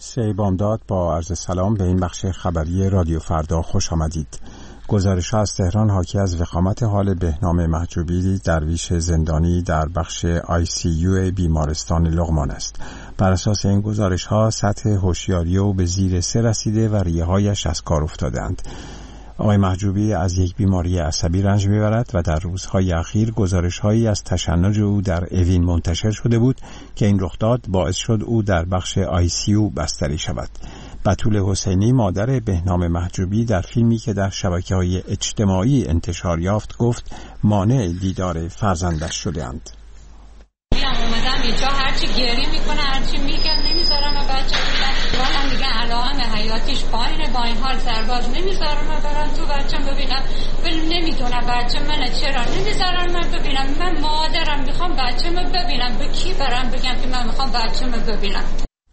سی بامداد با عرض سلام به این بخش خبری رادیو فردا خوش آمدید. گزارش از تهران حاکی از وخامت حال بهنام محجوبی درویش زندانی در بخش ICU بیمارستان لقمان است. بر اساس این گزارش ها سطح هوشیاری او به زیر 3 رسیده و ریه‌هایش از کار افتادند. آقای محجوبی از یک بیماری عصبی رنج می‌برد و در روزهای اخیر گزارش‌هایی از تشنج او در اوین منتشر شده بود که این رخداد باعث شد او در بخش ICU بستری شود. بتول حسینی مادر بهنام محجوبی در فیلمی که در شبکه‌های اجتماعی انتشار یافت گفت مانع دیدار فرزندش شده‌اند. اومدم اینجا هرچی گریه میکنه هرچی میگم نمیذارم و بچه من دیگه علاقه به حیاتیش پایینه، با این حال سرباز نمیذارم و برم تو بچم ببینم، ولی نمیدونم بچه منه چرا نمیذارم من ببینم. من مادرم میخوام بچه‌مو ببینم، به کی برم بگم که من میخوام بچه‌مو ببینم؟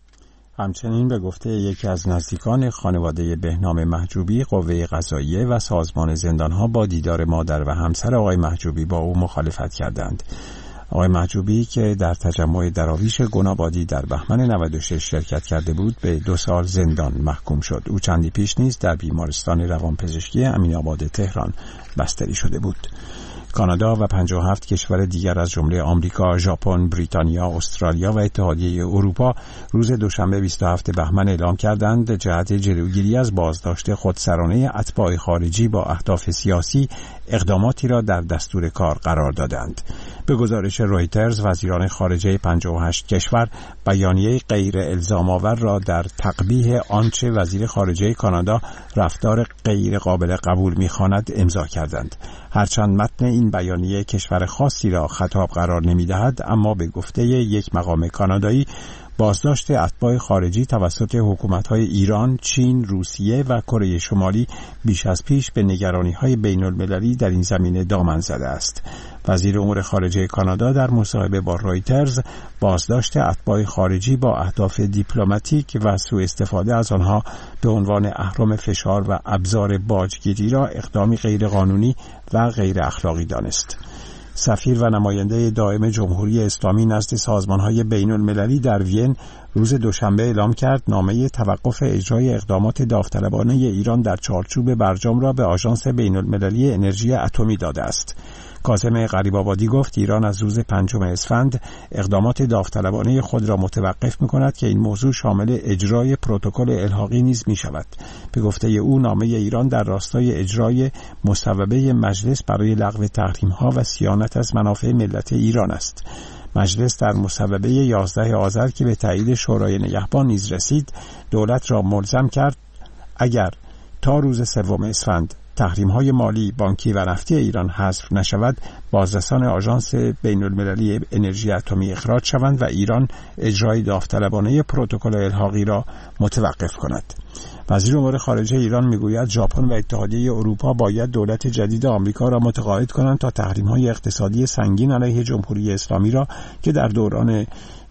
همچنین به گفته یکی از نزدیکان خانواده بهنام محجوبی، قوه قضاییه و سازمان زندانها با دیدار مادر و همسر آقای محجوبی با او مخالفت کردند. آقای محجوبی که در تجمع دراویش گنابادی در بهمن 96 شرکت کرده بود به 2 سال زندان محکوم شد. او چندی پیش نیز در بیمارستان روانپزشکی امین‌آباد تهران بستری شده بود. کانادا و 57 کشور دیگر از جمله آمریکا، ژاپن، بریتانیا، استرالیا و اتحادیه اروپا روز دوشنبه 27 بهمن اعلام کردند جهت جلوگیری از بازداشت خودسرانه اتباع خارجی با اهداف سیاسی اقداماتی را در دستور کار قرار دادند. به گزارش رویترز وزیران خارجه 58 کشور بیانیه غیر الزام آور را در تقبیح آنچه وزیر خارجه کانادا رفتار غیر قابل قبول می‌خواند امضا کردند. هرچند متن این بیانیه کشور خاصی را خطاب قرار نمی‌دهد، اما به گفته یک مقام کانادایی بازداشت اتباع خارجی توسط حکومت‌های ایران، چین، روسیه و کره شمالی بیش از پیش به نگرانی‌های بین‌المللی در این زمینه دامن زده است. وزیر امور خارجه کانادا در مصاحبه با رویترز بازداشت اتباع خارجی با اهداف دیپلماتیک و سوء استفاده از آنها به عنوان اهرم فشار و ابزار باجگیری را اقدامی غیرقانونی و غیر اخلاقی دانست. سفیر و نماینده دائم جمهوری اسلامی نزد سازمان‌های بین‌المللی در وین روز دوشنبه اعلام کرد نامه توقف اجرای اقدامات داوطلبانه ایران در چارچوب برجام را به آژانس بین‌المللی انرژی اتمی داده است. کاظم غریب‌آبادی گفت ایران از روز 5 اسفند اقدامات داوطلبانه خود را متوقف می‌کند که این موضوع شامل اجرای پروتکل الحاقی نیز می‌شود. به گفته او نامه ایران در راستای اجرای مصوبه مجلس برای لغو تحریم‌ها و صیانت از منافع ملت ایران است. مجلس در مصوبه 11 آذر که به تایید شورای نگهبان نیز رسید دولت را ملزم کرد اگر تا روز 3 اسفند تحریم‌های مالی، بانکی و نفتی ایران حذف نشود، بازرسان آژانس بین‌المللی انرژی اتمی اخراج شوند و ایران اجرای داوطلبانه پروتکل الحاقی را متوقف کند. وزیر امور خارجه ایران میگوید ژاپن و اتحادیه اروپا باید دولت جدید آمریکا را متقاعد کنند تا تحریم‌های اقتصادی سنگین علیه جمهوری اسلامی را که در دوران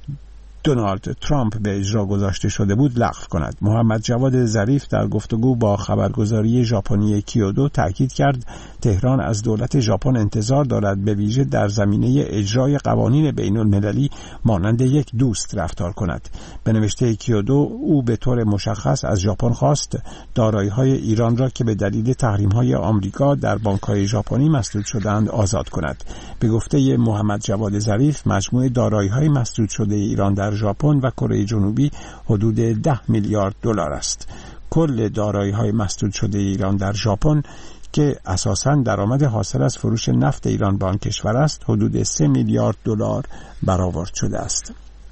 دونالد ترامپ به اجرا گذاشته شده بود لغو کند. محمد جواد ظریف در گفتگو با خبرگزاری ژاپنی کیودو تاکید کرد تهران از دولت ژاپن انتظار دارد به ویژه در زمینه اجرای قوانین بین‌المللی مانند یک دوست رفتار کند. به نوشته کیودو او به طور مشخص از ژاپن خواست دارایی‌های ایران را که به دلیل تحریم‌های آمریکا در بانک‌های ژاپنی مسدود شده‌اند آزاد کند. به گفته محمد جواد ظریف مجموع دارایی‌های مسدود شده ایران در ژاپن و کره جنوبی حدود 10 میلیارد دلار است. کل دارایی‌های مسدود شده ایران در ژاپن که اساساً درآمد حاصل از فروش نفت ایران به آن کشور است حدود 3 میلیارد دلار برآورد شده است.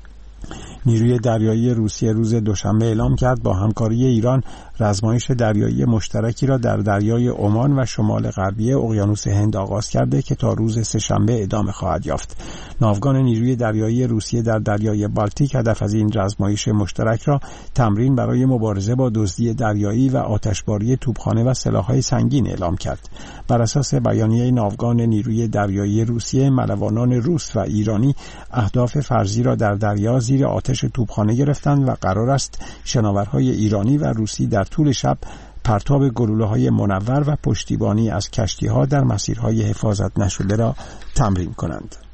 نیروی دریایی روسیه روز دوشنبه اعلام کرد با همکاری ایران رزمایش دریایی مشترکی را در دریای عمان و شمال غربی اقیانوس هند آغاز کرده که تا روز سه‌شنبه ادامه خواهد یافت. ناوگان نیروی دریایی روسیه در دریای بالتیک هدف از این رزمایش مشترک را تمرین برای مبارزه با دزدی دریایی و آتشباری توپخانه و سلاح‌های سنگین اعلام کرد. بر اساس بیانیه ناوگان نیروی دریایی روسیه، ملوانان روس و ایرانی اهداف فرضی را در دریا زیر آتش توپخانه گرفتند و قرار است شناورهای ایرانی و روسی در طول شب پرتاب گلوله‌های منور و پشتیبانی از کشتی‌ها در مسیرهای حفاظت نشده را تمرین کنند.